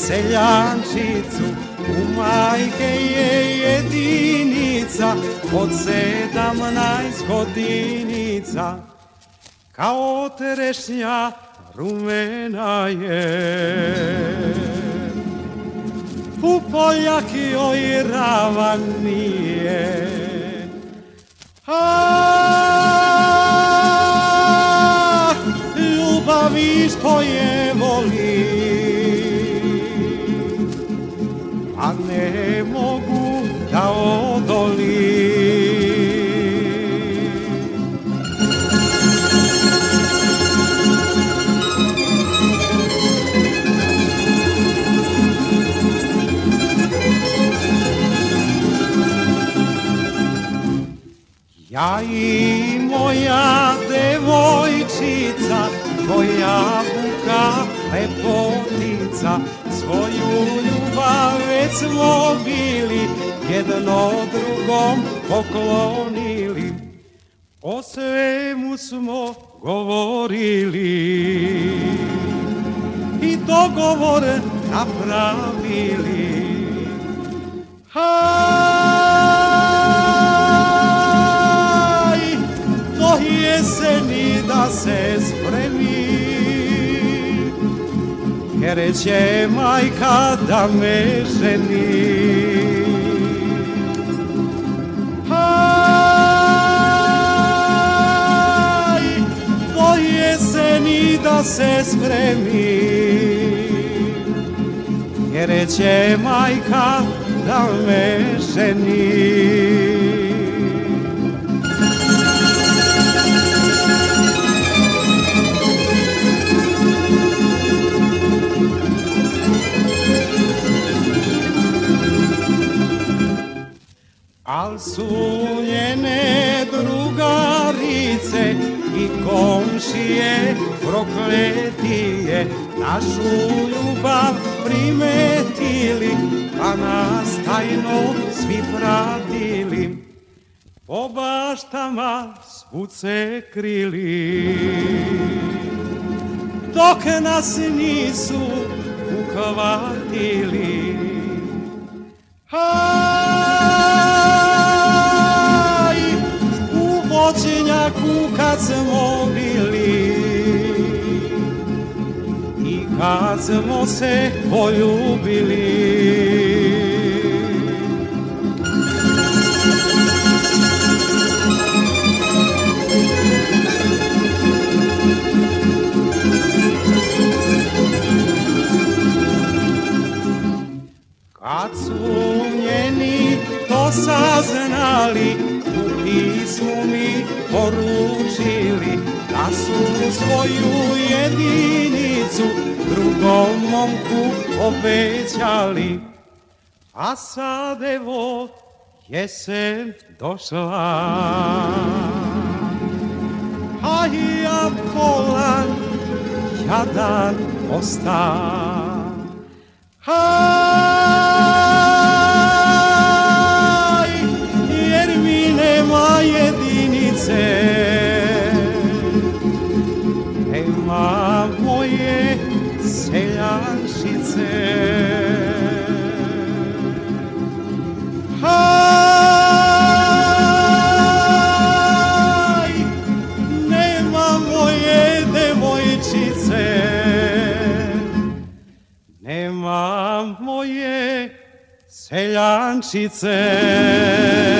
seljančicu, u majke je jedinica, od 17 godinica, kao trešnja rumena je. U poljak joj ravan nije, ljubavi što je voli, a ne mogu da odoli. Ja i moja devojčica, tvoja buka lepotica, svoju ljubav već smo bili, jedno drugom poklonili, o svemu smo govorili i dogovor napravili. Jeseni da se spremi, jer će majka da me ženi. Do jeseni da se spremi, jer će majka da me ženi. Al su njene drugarice i komšije prokletije našu ljubav primetili, pa nas tajno svi pratili, po baštama svud se krili, dok nas nisu uhvatili. U voćnjaku kad smo bili i kad smo se poljubili, kad su njeni to saznali, u pismu mi poručili da su svoju jedinicu drugom momku obećali. A sad evo jesen došla, a ja bolan jadan osta. Jer mi nema jedinice, nema moje seljančice. Nema moje devojčice, nema moje seljančice.